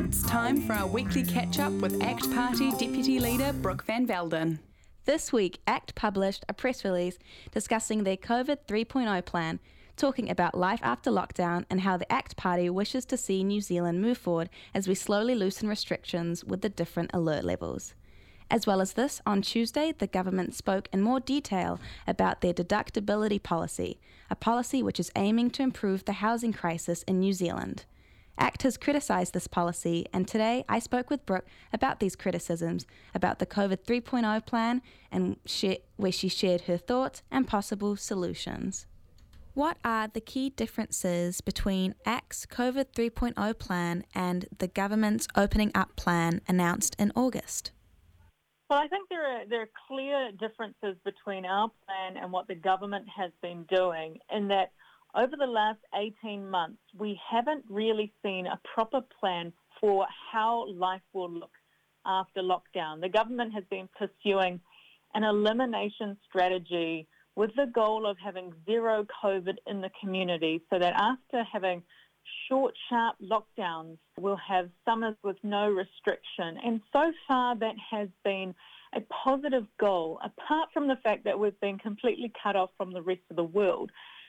It's time for our weekly catch-up with ACT Party Deputy Leader Brooke Van Velden. This week, ACT published a press release discussing their COVID 3.0 plan, talking about life after lockdown and how the ACT Party wishes to see New Zealand move forward as we slowly loosen restrictions with the different alert levels. As well as this, on Tuesday, the government spoke in more detail about their deductibility policy, a policy which is aiming to improve the housing crisis in New Zealand. ACT has criticised this policy, and today I spoke with Brooke about these criticisms, about the COVID 3.0 plan, and where she shared her thoughts and possible solutions. What are the key differences between ACT's COVID 3.0 plan and the government's opening up plan announced in August? Well, I think there are clear differences between our plan and what the government has been doing, in that over the last 18 months, we haven't really seen a proper plan for how life will look after lockdown. The government has been pursuing an elimination strategy with the goal of having zero COVID in the community, so that after having short, sharp lockdowns, we'll have summers with no restriction. And so far, that has been a positive goal, apart from the fact that we've been completely cut off from the rest of the world.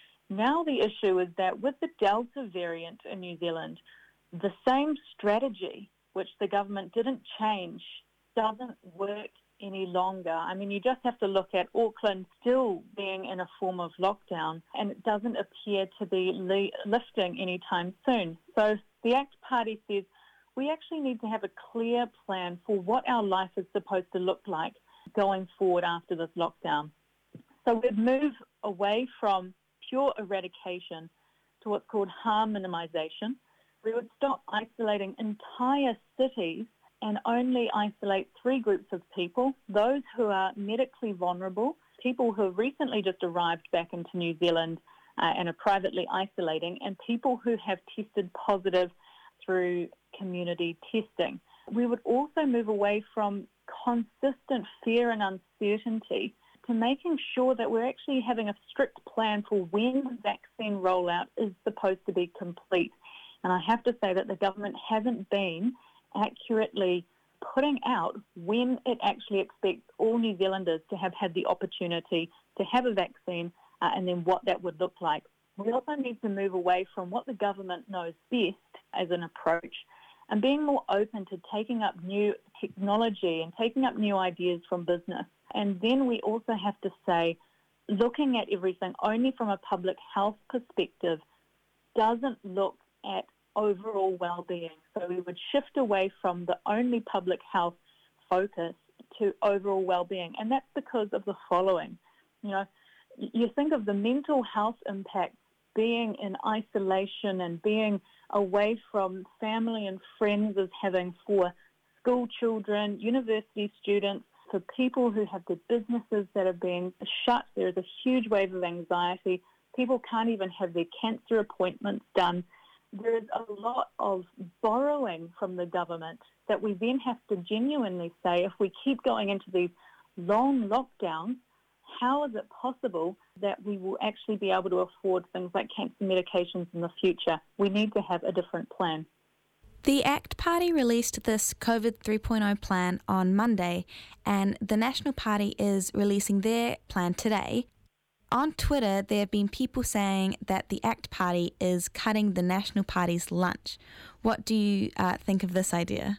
Now the issue is that with the Delta variant in New Zealand, the same strategy, which the government didn't change, doesn't work any longer. I mean, you just have to look at Auckland still being in a form of lockdown, and it doesn't appear to be lifting anytime soon. So the ACT Party says we actually need to have a clear plan for what our life is supposed to look like going forward after this lockdown. So we've moved away from pure eradication to what's called harm minimisation. We would stop isolating entire cities and only isolate three groups of people: those who are medically vulnerable, people who have recently just arrived back into New Zealand and are privately isolating, and people who have tested positive through community testing. We would also move away from consistent fear and uncertainty to making sure that we're actually having a strict plan for when the vaccine rollout is supposed to be complete. And I have to say that the government hasn't been accurately putting out when it actually expects all New Zealanders to have had the opportunity to have a vaccine and then what that would look like. We also need to move away from what the government knows best as an approach and being more open to taking up new technology and taking up new ideas from business. And then we also have to say, looking at everything only from a public health perspective doesn't look at overall well-being. So we would shift away from the only public health focus to overall well-being. And that's because of the following. You know, you think of the mental health impact being in isolation and being away from family and friends as having for school children, university students, for people who have their businesses that are being shut. There is a huge wave of anxiety. People can't even have their cancer appointments done. There is a lot of borrowing from the government that we then have to genuinely say, if we keep going into these long lockdowns, how is it possible that we will actually be able to afford things like cancer medications in the future? We need to have a different plan. The ACT Party released this COVID 3.0 plan on Monday, and the National Party is releasing their plan today. On Twitter, there have been people saying that the ACT Party is cutting the National Party's lunch. What do you think of this idea?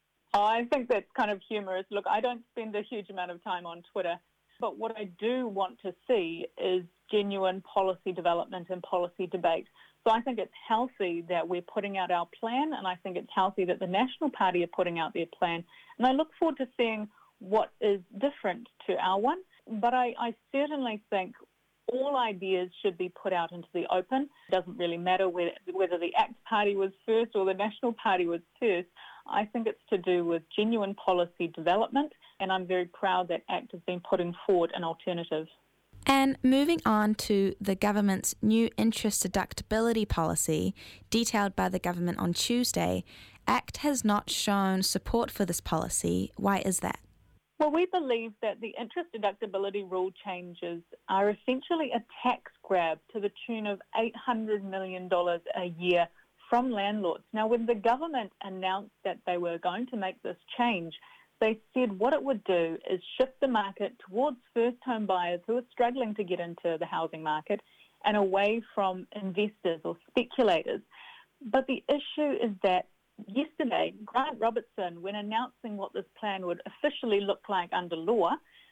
I think that's kind of humorous. Look, I don't spend a huge amount of time on Twitter, but what I do want to see is genuine policy development and policy debate. So I think it's healthy that we're putting out our plan, and I think it's healthy that the National Party are putting out their plan. And I look forward to seeing what is different to our one. But I certainly think all ideas should be put out into the open. It doesn't really matter whether the ACT Party was first or the National Party was first. I think it's to do with genuine policy development, and I'm very proud that ACT has been putting forward an alternative. And moving on to the government's new interest deductibility policy, detailed by the government on Tuesday, ACT has not shown support for this policy. Why is that? Well, we believe that the interest deductibility rule changes are essentially a tax grab to the tune of $800 million a year from landlords. Now, when the government announced that they were going to make this change, they said what it would do is shift the market towards first home buyers who are struggling to get into the housing market and away from investors or speculators. But the issue is that yesterday, Grant Robertson, when announcing what this plan would officially look like under law,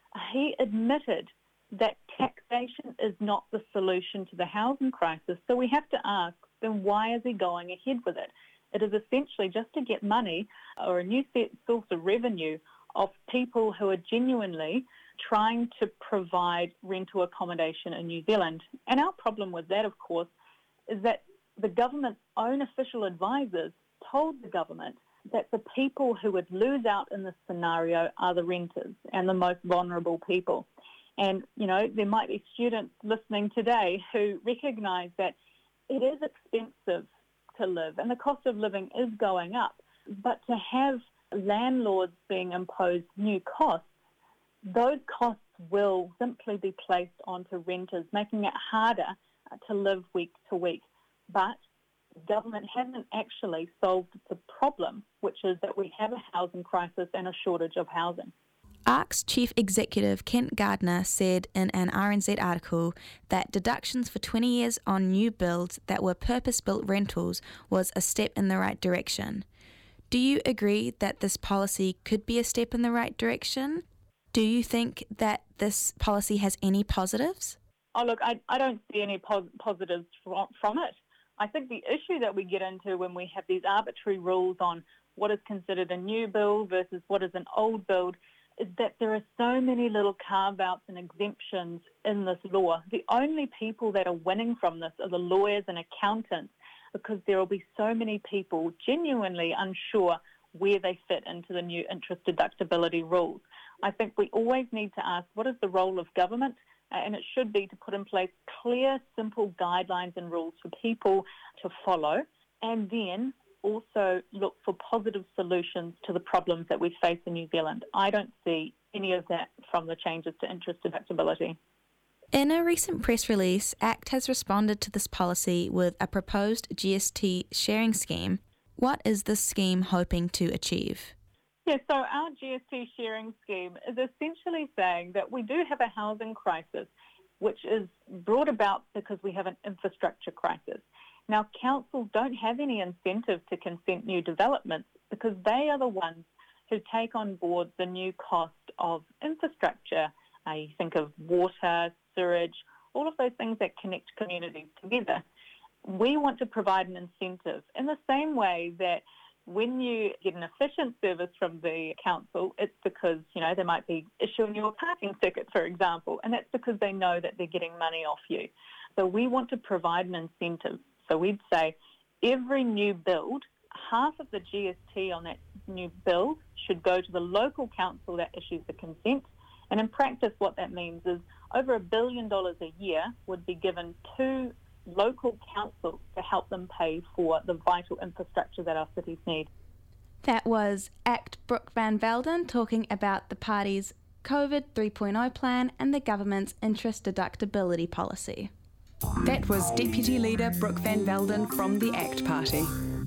he admitted that taxation is not the solution to the housing crisis. So we have to ask, then why is he going ahead with it? It is essentially just to get money or a new source of revenue of people who are genuinely trying to provide rental accommodation in New Zealand. And our problem with that, of course, is that the government's own official advisors told the government that the people who would lose out in this scenario are the renters and the most vulnerable people. And, you know, there might be students listening today who recognise that it is expensive to live and the cost of living is going up. But to have landlords being imposed new costs, those costs will simply be placed onto renters, making it harder to live week to week. But the government hasn't actually solved the problem, which is that we have a housing crisis and a shortage of housing. ARC's Chief Executive Kent Gardner said in an RNZ article that deductions for 20 years on new builds that were purpose-built rentals was a step in the right direction. Do you agree that this policy could be a step in the right direction? Do you think that this policy has any positives? Oh, look, I don't see any positives from it. I think the issue that we get into when we have these arbitrary rules on what is considered a new build versus what is an old build is that there are so many little carve-outs and exemptions in this law. The only people that are winning from this are the lawyers and accountants, because there will be so many people genuinely unsure where they fit into the new interest deductibility rules. I think we always need to ask, what is the role of government? And it should be to put in place clear, simple guidelines and rules for people to follow, and then also look for positive solutions to the problems that we face in New Zealand. I don't see any of that from the changes to interest deductibility. In a recent press release, ACT has responded to this policy with a proposed GST sharing scheme. What is this scheme hoping to achieve? Yeah, so our GST sharing scheme is essentially saying that we do have a housing crisis, which is brought about because we have an infrastructure crisis. Now, councils don't have any incentive to consent new developments because they are the ones who take on board the new cost of infrastructure. You think of water, sewage, all of those things that connect communities together. We want to provide an incentive in the same way that when you get an efficient service from the council, it's because, you know, they might be issuing you a parking ticket, for example, and that's because they know that they're getting money off you. So we want to provide an incentive. So we'd say every new build, half of the GST on that new bill should go to the local council that issues the consent. And in practice, what that means is over $1 billion a year would be given to local councils to help them pay for the vital infrastructure that our cities need. That was ACT Brooke Van Velden talking about the party's COVID 3.0 plan and the government's interest deductibility policy. That was Deputy Leader Brooke Van Velden from the ACT Party.